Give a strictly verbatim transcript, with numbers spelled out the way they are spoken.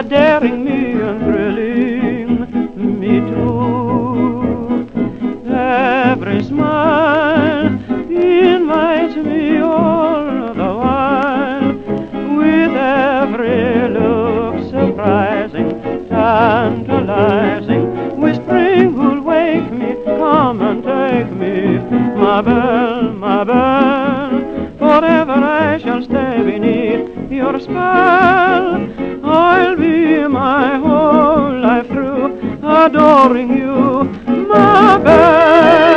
daring me and thrilling me too. Every smile invites me all the while, with every look surprising, tantalizing, whispering who'll wake me, come and take me, my belle, my belle, forever I shall stay beneath your spell. I'll be my whole life through adoring you, my belle.